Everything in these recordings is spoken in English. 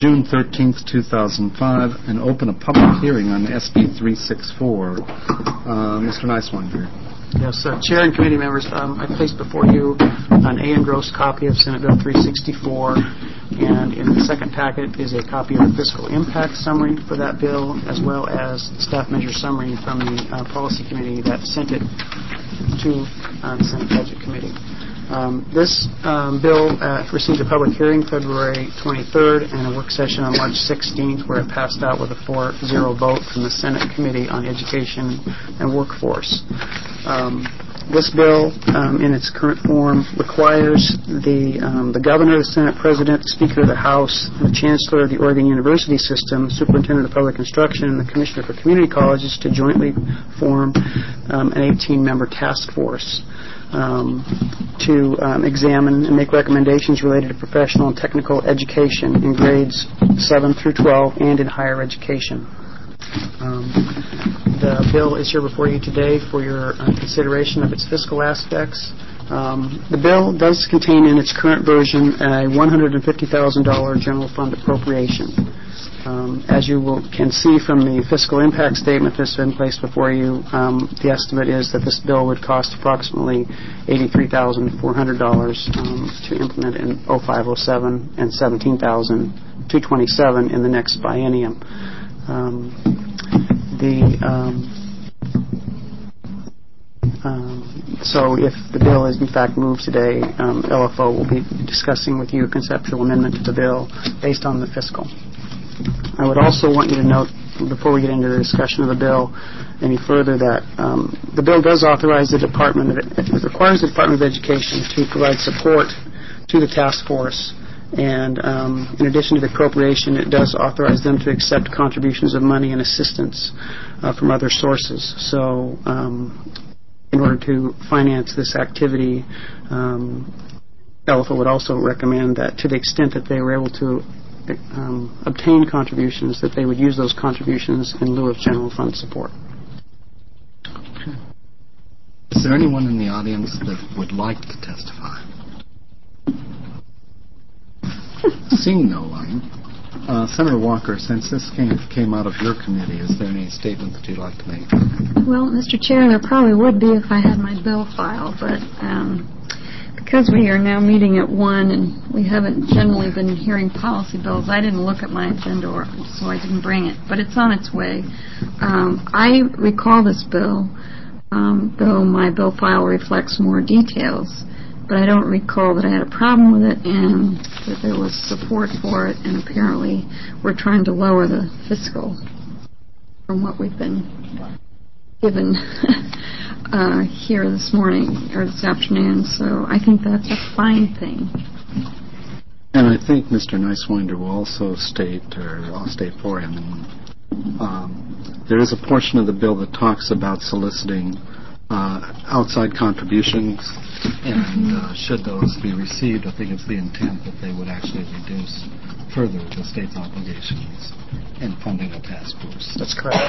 June 13th, 2005, and open a public hearing on SB 364. Mr. Niswanger. Yes, Chair and committee members, I placed before you an A-engrossed copy of Senate Bill 364, and in the second packet is a copy of the fiscal impact summary for that bill, as well as the staff measure summary from the policy committee that sent it to the Senate Budget Committee. This bill received a public hearing February 23rd and a work session on March 16th, where it passed out with a 4-0 vote from the Senate Committee on Education and Workforce. This bill, in its current form, requires the governor, the Senate President, the Speaker of the House, the Chancellor of the Oregon University System, Superintendent of Public Instruction, and the Commissioner for Community Colleges to jointly form an 18-member task force to examine and make recommendations related to professional and technical education in grades 7 through 12 and in higher education. The bill is here before you today for your consideration of its fiscal aspects. The bill does contain in its current version a $150,000 general fund appropriation. As you can see from the fiscal impact statement that's been placed before you, the estimate is that this bill would cost approximately $83,400 to implement in 05-07 and $17,227 in the next biennium. So if the bill is in fact moved today, LFO will be discussing with you a conceptual amendment to the bill based on the fiscal. I would also want you to note, before we get into the discussion of the bill any further, that the bill does authorize it requires the Department of Education to provide support to the task force, and in addition to the appropriation, it does authorize them to accept contributions of money and assistance from other sources. So in order to finance this activity, LFO would also recommend that to the extent that they were able to obtain contributions, that they would use those contributions in lieu of general fund support. Okay. Is there anyone in the audience that would like to testify? Seeing no one, Senator Walker, since this came out of your committee, is there any statement that you'd like to make? Well, Mr. Chair, there probably would be if I had my bill file, but because we are now meeting at 1 and we haven't generally been hearing policy bills, I didn't look at my agenda, so I didn't bring it, but it's on its way. I recall this bill, though my bill file reflects more details, but I don't recall that I had a problem with it and that there was support for it, and apparently we're trying to lower the fiscal from what we've been given here this morning or this afternoon, so I think that's a fine thing. And I think Mr. Niswanger will also state, or I'll state for him, there is a portion of the bill that talks about soliciting outside contributions, and should those be received, I think it's the intent that they would actually reduce further the state's obligations in funding a task force. That's correct.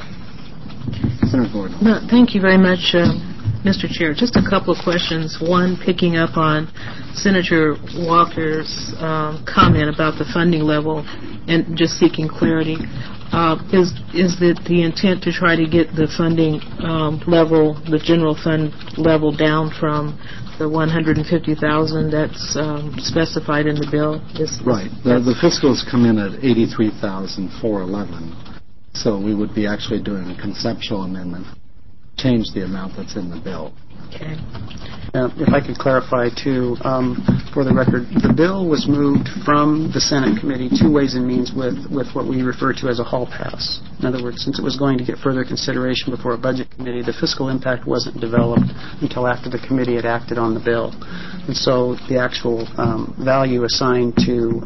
Senator Gordon. No, thank you very much, Mr. Chair. Just a couple of questions. One, picking up on Senator Walker's comment about the funding level and just seeking clarity. Is it the intent to try to get the funding level, the general fund level, down from the $150,000 that's specified in the bill? Right. The fiscals come in at $83,411. So we would be actually doing a conceptual amendment, change the amount that's in the bill. Okay. If I could clarify, too, for the record, the bill was moved from the Senate committee to Ways and Means with what we refer to as a hall pass. In other words, since it was going to get further consideration before a budget committee, the fiscal impact wasn't developed until after the committee had acted on the bill. And so the actual value assigned to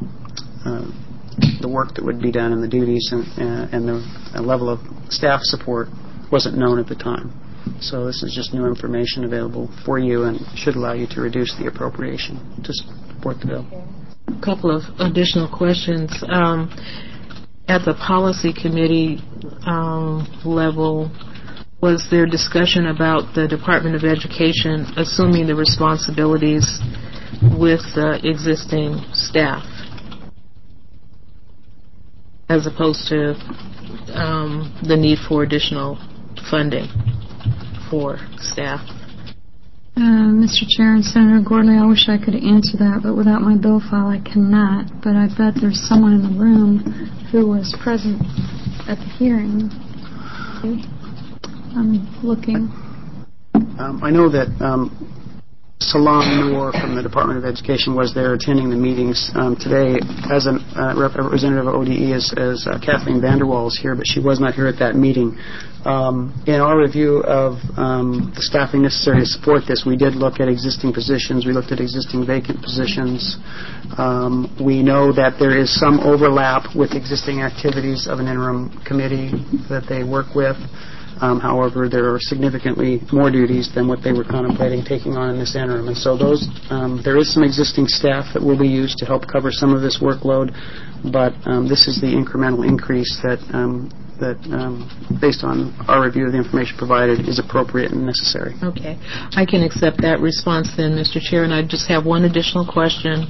the work that would be done and the duties and the level of staff support wasn't known at the time. So this is just new information available for you and should allow you to reduce the appropriation to support the bill. A couple of additional questions. At the policy committee level, was there discussion about the Department of Education assuming the responsibilities with existing staff? as opposed to the need for additional funding for staff. Mr. Chair and Senator Gordley, I wish I could answer that, but without my bill file, I cannot. But I bet there's someone in the room who was present at the hearing. I'm looking. I know that Salam Noor from the Department of Education was there attending the meetings today. As a representative of ODE is Kathleen Vanderwall is here, but she was not here at that meeting. In our review of the staffing necessary to support this, we did look at existing positions. We looked at existing vacant positions. We know that there is some overlap with existing activities of an interim committee that they work with. However, there are significantly more duties than what they were contemplating taking on in this interim. And so there is some existing staff that will be used to help cover some of this workload, but this is the incremental increase that based on our review of the information provided, is appropriate and necessary. Okay. I can accept that response then, Mr. Chair, and I just have one additional question.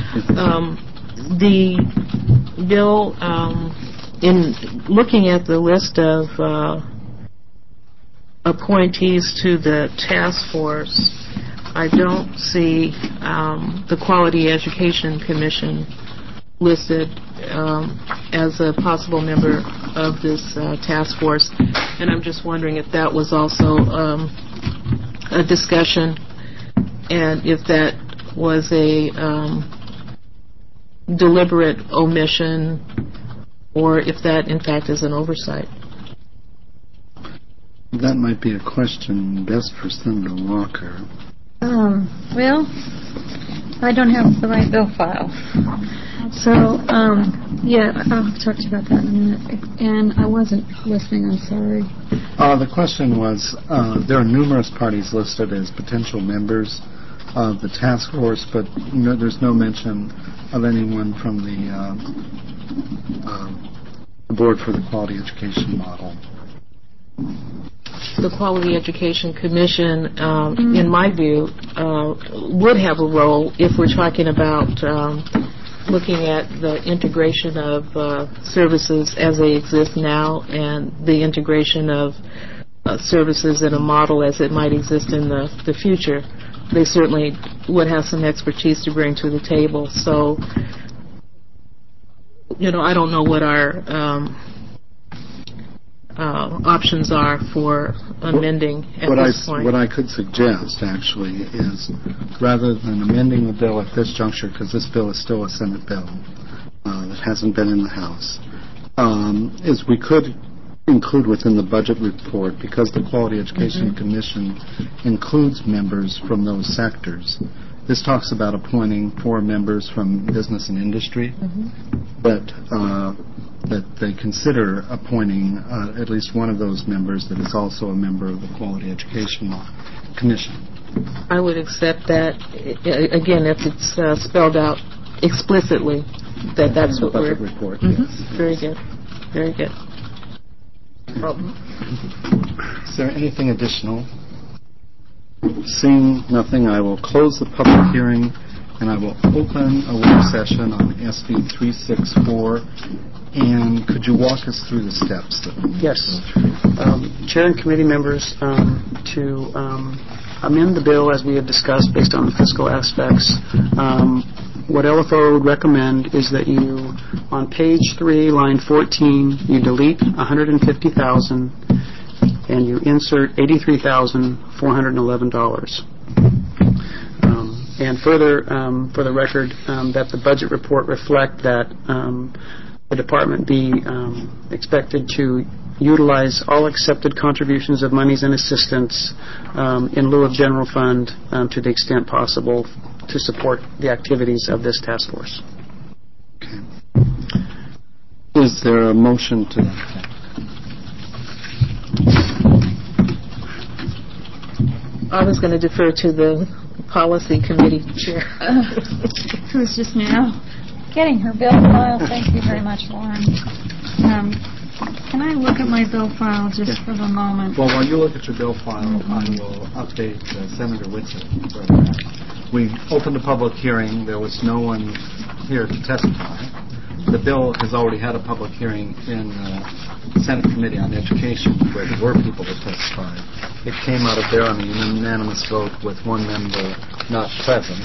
The bill, in looking at the list of appointees to the task force, I don't see the Quality Education Commission listed as a possible member of this task force, and I'm just wondering if that was also a discussion and if that was a deliberate omission or if that in fact is an oversight. That might be a question best for Senator Walker. Well, I don't have the right bill file. So, yeah, I'll talk to you about that in a minute. And I wasn't listening, I'm sorry. The question was, there are numerous parties listed as potential members of the task force, but there's no mention of anyone from the Board for the Quality Education Model. The Quality Education Commission, in my view, would have a role if we're talking about looking at the integration of services as they exist now and the integration of services in a model as it might exist in the future. They certainly would have some expertise to bring to the table. So, I don't know what our options are for amending at this point. What I could suggest, actually, is rather than amending the bill at this juncture, because this bill is still a Senate bill that hasn't been in the House, is we could include within the budget report, because the Quality Education Commission includes members from those sectors. This talks about appointing 4 members from business and industry, that they consider appointing at least one of those members that is also a member of the Quality Education Commission. I would accept that, again, if it's spelled out explicitly, that's what we're... Budget report, yes. Very good. Very good. Is there anything additional? Seeing nothing, I will close the public hearing and I will open a work session on SB 364. And could you walk us through the steps? Yes. Chair and committee members, to amend the bill as we have discussed based on the fiscal aspects, what LFO would recommend is that you, on page 3, line 14, you delete $150,000 and you insert $83,411. And further, for the record, that the budget report reflect that the department be expected to utilize all accepted contributions of monies and assistance in lieu of general fund to the extent possible to support the activities of this task force. Okay. Is there a motion to that effect? I was going to defer to the policy committee chair. Who's just now getting her bill file? Thank you very much, Lauren. Can I look at my bill file just for the moment? Well, while you look at your bill file, I will update Senator Whitsitt. We opened a public hearing. There was no one here to testify. the bill has already had a public hearing in the Senate Committee on Education where there were people that testified. It came out of there on a unanimous vote with one member not present.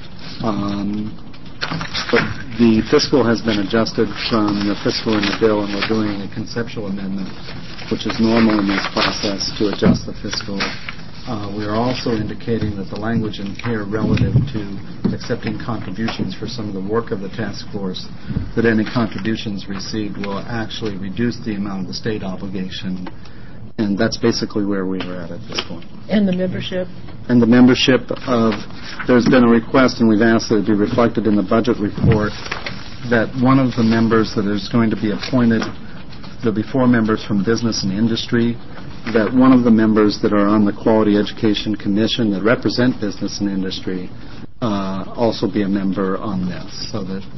But the fiscal has been adjusted from the fiscal in the bill, and we're doing a conceptual amendment, which is normal in this process, to adjust the fiscal. We are also indicating that the language in here relative to accepting contributions for some of the work of the task force, that any contributions received will actually reduce the amount of the state obligation. And that's basically where we are at this point. And the membership? And the membership of, there's been a request, and we've asked that it be reflected in the budget report, that one of the members that is going to be appointed, there'll be 4 members from business and industry, that one of the members that are on the Quality Education Commission that represent business and industry also be a member on this, so that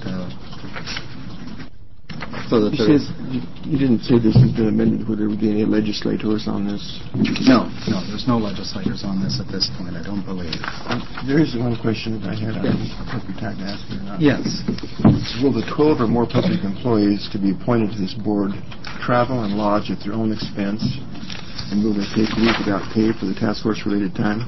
you didn't say this has been amended. Would there be any legislators on this? No, there's no legislators on this at this point, I don't believe. There is one question that I had. I don't know if I'll be time to ask it or not. Yes. Will the 12 or more public employees to be appointed to this board travel and lodge at their own expense, and will they take leave without pay for the task force-related time?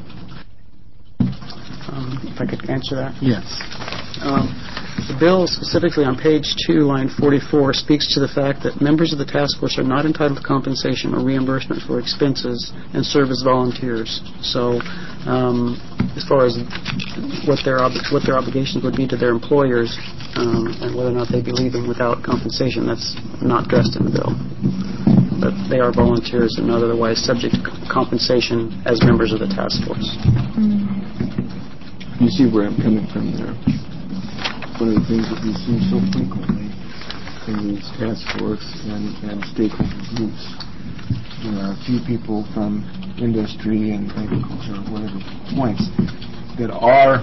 If I could answer that. Yes. The bill, specifically on page 2, line 44, speaks to the fact that members of the task force are not entitled to compensation or reimbursement for expenses and serve as volunteers. So, as far as what their obligations would be to their employers and whether or not they'd be leaving without compensation, that's not addressed in the bill. But they are volunteers and not otherwise subject to compensation as members of the task force. You see where I'm coming from there. One of the things that we see so frequently in these task force and stakeholder groups, there are a few people from industry and agriculture or whatever points that are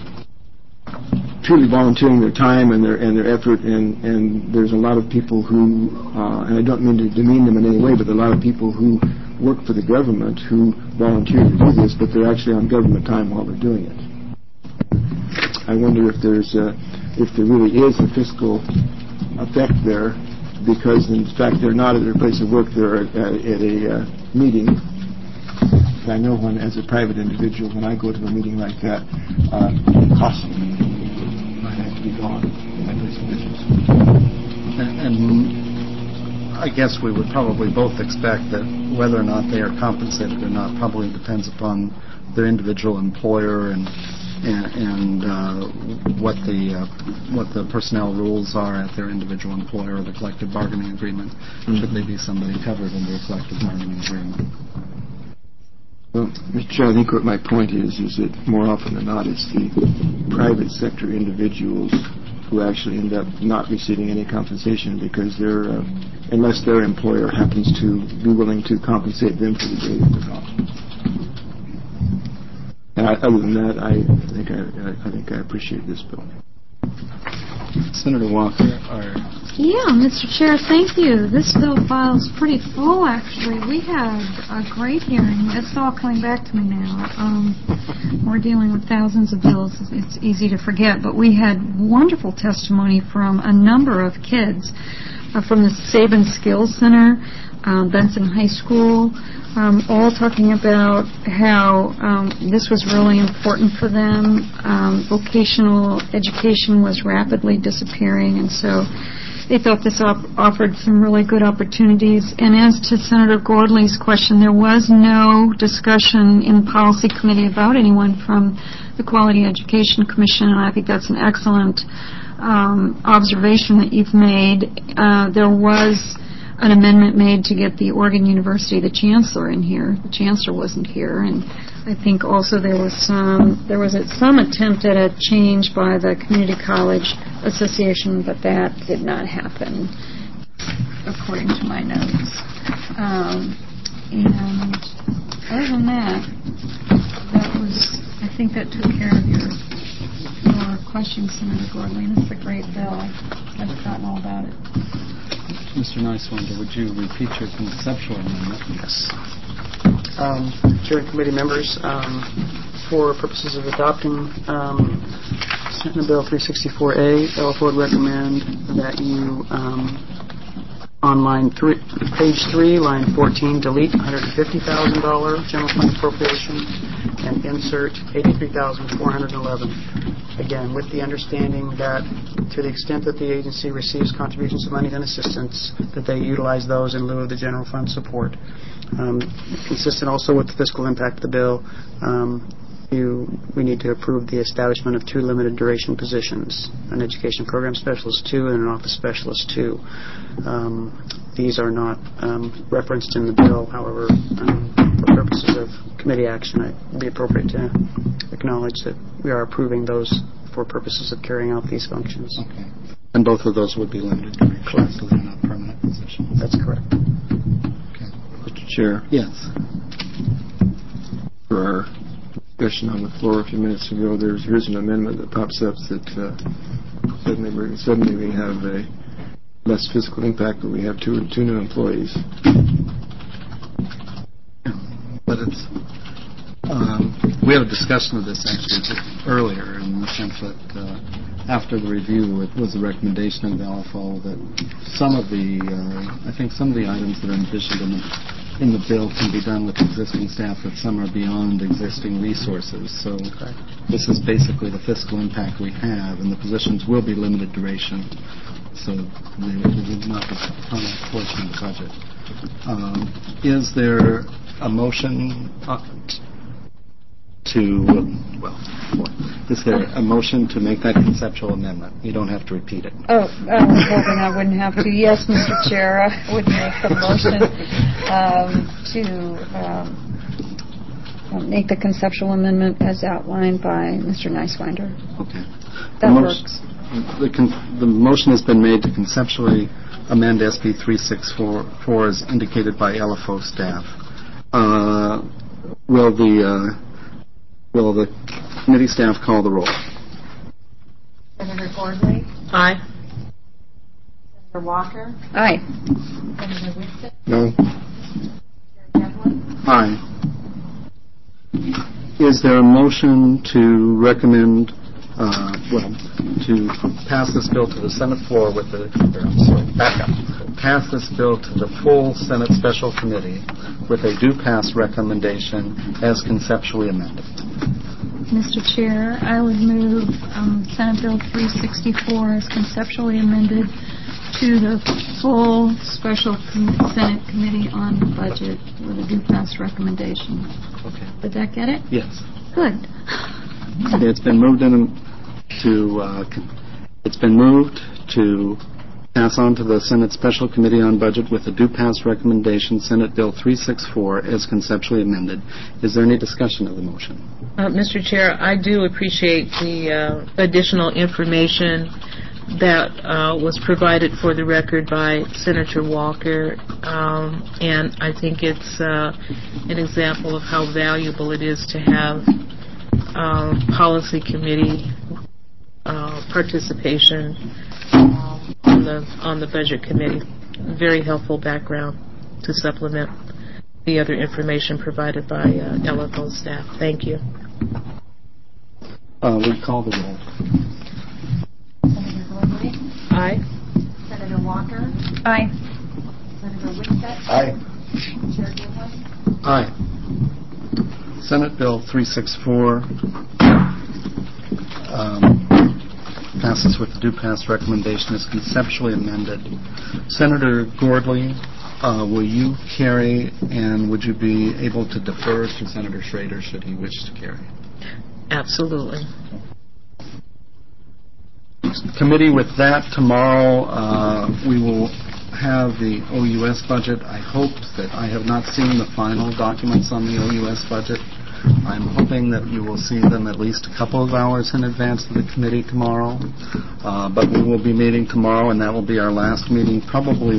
truly volunteering their time and their effort, and there's a lot of people who, and I don't mean to demean them in any way, but a lot of people who work for the government who volunteer to do this, but they're actually on government time while they're doing it. I wonder if there really is a fiscal effect there, because in fact they're not at their place of work, they're at a meeting. And I know when, as a private individual, when I go to a meeting like that, it costs me. I have to be gone in my place of business. And I guess we would probably both expect that whether or not they are compensated or not probably depends upon their individual employer and what the personnel rules are at their individual employer or the collective bargaining agreement, should they be somebody covered in the collective bargaining agreement. Well, Mr. Chair, I think what my point is that more often than not it's the private sector individuals who actually end up not receiving any compensation because unless their employer happens to be willing to compensate them for the day that they're gone. And other than that, I think I appreciate this bill. Senator Walker. Yeah, Mr. Chair, thank you. This bill file is pretty full, actually. We had a great hearing. It's all coming back to me now. We're dealing with thousands of bills. It's easy to forget, but we had wonderful testimony from a number of kids from the Sabin Skills Center, Benson High School, all talking about how this was really important for them. Vocational education was rapidly disappearing, and so they thought this offered some really good opportunities. And as to Senator Gordley's question, there was no discussion in the Policy Committee about anyone from the Quality Education Commission, and I think that's an excellent observation that you've made. There was an amendment made to get the Oregon University, the chancellor, in here. The chancellor wasn't here, and I think also there was some attempt at a change by the Community College Association, but that did not happen, according to my notes. And other than that was, I think that took care of your questions, Senator Gordley. And it's a great bill. I've forgotten all about it. Mr. Nicewinder, would you repeat your conceptual amendment? Yes. Chair and committee members, for purposes of adopting Senate Bill 364A, LFO would recommend that you, on page 3, line 14, delete $150,000 general fund appropriation and insert $83,411. Again, with the understanding that to the extent that the agency receives contributions of money and assistance, that they utilize those in lieu of the general fund support. Consistent also with the fiscal impact of the bill, we need to approve the establishment of 2 limited duration positions, an education program specialist 2 and an office specialist 2. These are not referenced in the bill, however, for purposes of committee action, it would be appropriate to acknowledge that we are approving those for purposes of carrying out these functions. Okay. And both of those would be limited to correct, so they're not permanent positions. That's correct. Okay. Mr. Chair. Yes. For our discussion on the floor a few minutes ago, here's an amendment that pops up that suddenly we have a less fiscal impact, but we have two new employees. But it's we had a discussion of this actually earlier in the sense that after the review, it was a recommendation of the LFO that some of the items that are envisioned in the bill can be done with existing staff, that some are beyond existing resources. So this is basically the fiscal impact we have, and the positions will be limited duration, so they will not be a permanent portion of the budget. Is there a motion is there a motion to make that conceptual amendment? You don't have to repeat it. Oh, I was hoping I wouldn't have to. Yes, Mr. Chair, I would make the motion to make the conceptual amendment as outlined by Mr. Nicewinder. Okay. That works. The motion has been made to conceptually amend SB 364 as indicated by LFO staff. Will the committee staff call the roll? Senator Gordley? Aye. Senator Walker? Aye. Senator Winston? No. Chair Devlin? Aye. Is there a motion to recommend, to pass this bill to the Senate floor with pass this bill to the full Senate Special Committee with a do pass recommendation as conceptually amended? Mr. Chair, I would move Senate Bill 364 as conceptually amended to the full Special Senate Committee on the Budget with a do pass recommendation. Okay. Did that get it? Yes. Good. Okay, it's been moved to pass on to the Senate Special Committee on Budget with a do pass recommendation, Senate Bill 364 as conceptually amended. Is there any discussion of the motion? Mr. Chair, I do appreciate the additional information that was provided for the record by Senator Walker, and I think it's an example of how valuable it is to have policy committee participation on the budget committee. Very helpful background to supplement the other information provided by LFO staff. Thank you. We call the roll. Senator Gordley? Aye. Senator Walker? Aye. Senator Winston? Aye. Chair Devlin? Aye. Senate Bill 364 passes with the do pass recommendation as conceptually amended. Senator Gordley, will you carry, and would you be able to defer to Senator Schrader should he wish to carry? Absolutely. Committee, with that, tomorrow we will have the OUS budget. I hope that I have not seen the final documents on the OUS budget. I'm hoping that you will see them at least a couple of hours in advance of the committee tomorrow. But we will be meeting tomorrow, and that will be our last meeting, probably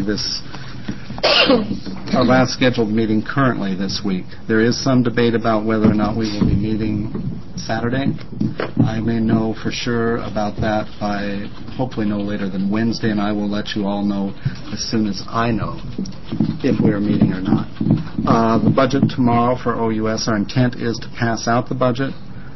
our last scheduled meeting currently this week. There is some debate about whether or not we will be meeting Saturday. I may know for sure about that by hopefully no later than Wednesday, and I will let you all know as soon as I know if we are meeting or not. The budget tomorrow for OUS, our intent is to pass out the budget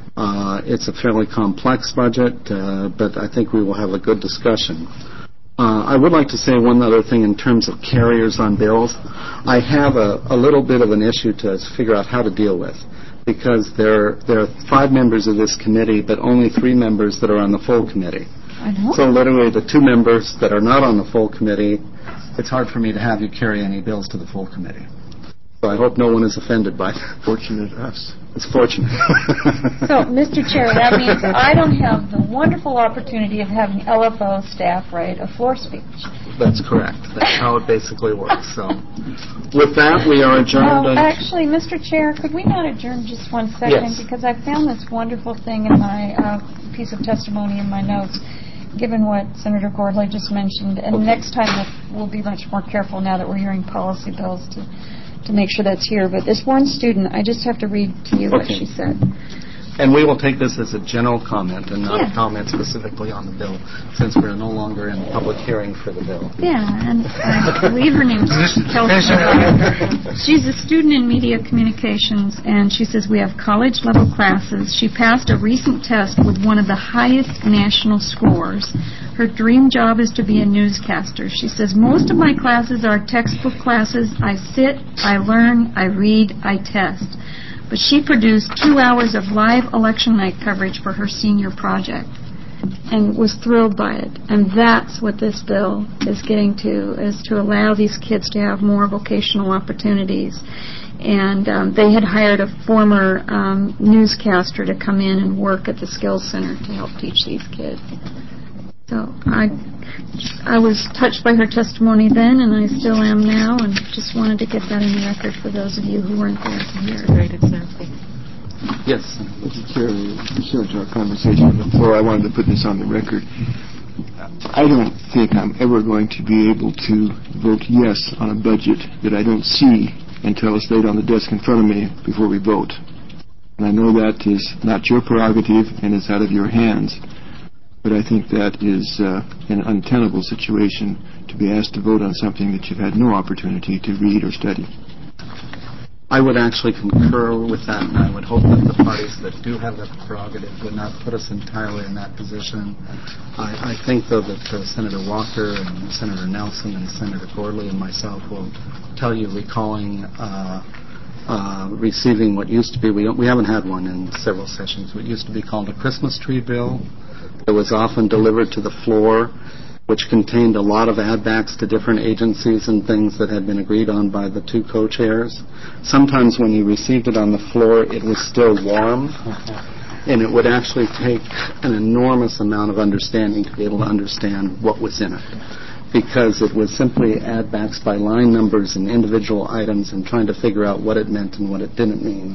It's a fairly complex budget, but I think we will have a good discussion. I would like to say one other thing in terms of carriers on bills. I have a little bit of an issue to figure out how to deal with, because there are 5 members of this committee, but only 3 members that are on the full committee. I know. So literally the 2 members that are not on the full committee, it's hard for me to have you carry any bills to the full committee. So I hope no one is offended by that. Fortunate us. It's fortunate. So, Mr. Chair, that means I don't have the wonderful opportunity of having LFO staff write a floor speech. That's correct. That's how it basically works. So, with that, we are adjourned. Actually, Mr. Chair, could we not adjourn just 1 second? Yes. Because I found this wonderful thing in my piece of testimony in my notes, given what Senator Gordley just mentioned. And next time we'll be much more careful now that we're hearing policy bills to make sure that's here. But this one student, I just have to read to you what she said. And we will take this as a general comment and not a comment specifically on the bill, since we're no longer in public hearing for the bill. Yeah, and I believe her name's Kelsey. She's a student in media communications, and she says we have college-level classes. She passed a recent test with one of the highest national scores. Her dream job is to be a newscaster. She says, most of my classes are textbook classes. I sit, I learn, I read, I test. But she produced 2 hours of live election night coverage for her senior project and was thrilled by it. And that's what this bill is getting to, is to allow these kids to have more vocational opportunities. And they had hired a former newscaster to come in and work at the Skills Center to help teach these kids. So I was touched by her testimony then, and I still am now, and just wanted to get that in the record for those of you who weren't there to hear. Great example. Yes. Mr. Chair, pursuant to our conversation on the floor, I wanted to put this on the record. I don't think I'm ever going to be able to vote yes on a budget that I don't see until it's laid on the desk in front of me before we vote. And I know that is not your prerogative and it's out of your hands. But I think that is an untenable situation to be asked to vote on something that you've had no opportunity to read or study. I would actually concur with that, and I would hope that the parties that do have that prerogative would not put us entirely in that position. I think, though, that Senator Walker and Senator Nelson and Senator Gordley and myself will tell you, recalling receiving what used to be, we haven't had one in several sessions, what used to be called a Christmas tree bill. It was often delivered to the floor, which contained a lot of add-backs to different agencies and things that had been agreed on by the 2 co-chairs. Sometimes when you received it on the floor, it was still warm, and it would actually take an enormous amount of understanding to be able to understand what was in it, because it was simply add-backs by line numbers and individual items and trying to figure out what it meant and what it didn't mean.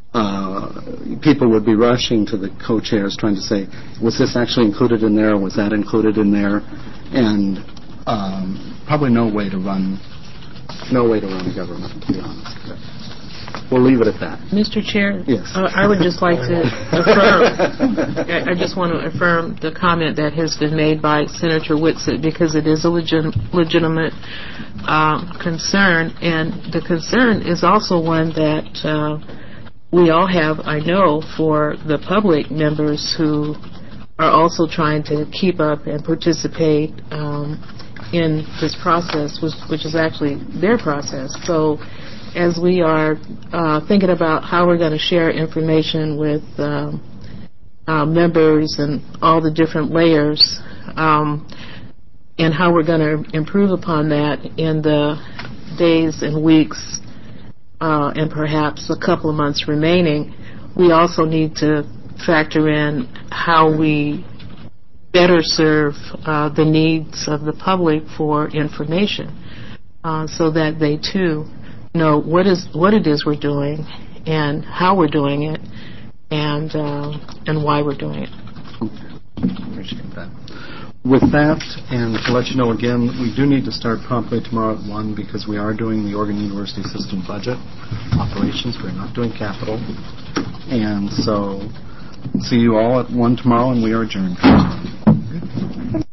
People would be rushing to the co-chairs trying to say, was this actually included in there, or was that included in there? And probably no way to run the government, to be honest. We'll leave it at that. Mr. Chair? Yes. I would just like to affirm, I just want to affirm the comment that has been made by Senator Whitsett, because it is a legitimate concern, and the concern is also one that we all have, I know, for the public members who are also trying to keep up and participate in this process, which is actually their process. So as we are thinking about how we're going to share information with members and all the different layers, and how we're going to improve upon that in the days and weeks and perhaps a couple of months remaining, we also need to factor in how we better serve the needs of the public for information, so that they too know what it is we're doing and how we're doing it and why we're doing it. Okay. Appreciate that. With that, and to let you know again, we do need to start promptly tomorrow at 1 because we are doing the Oregon University System budget operations. We're not doing capital. And so see you all at 1 tomorrow, and we are adjourned.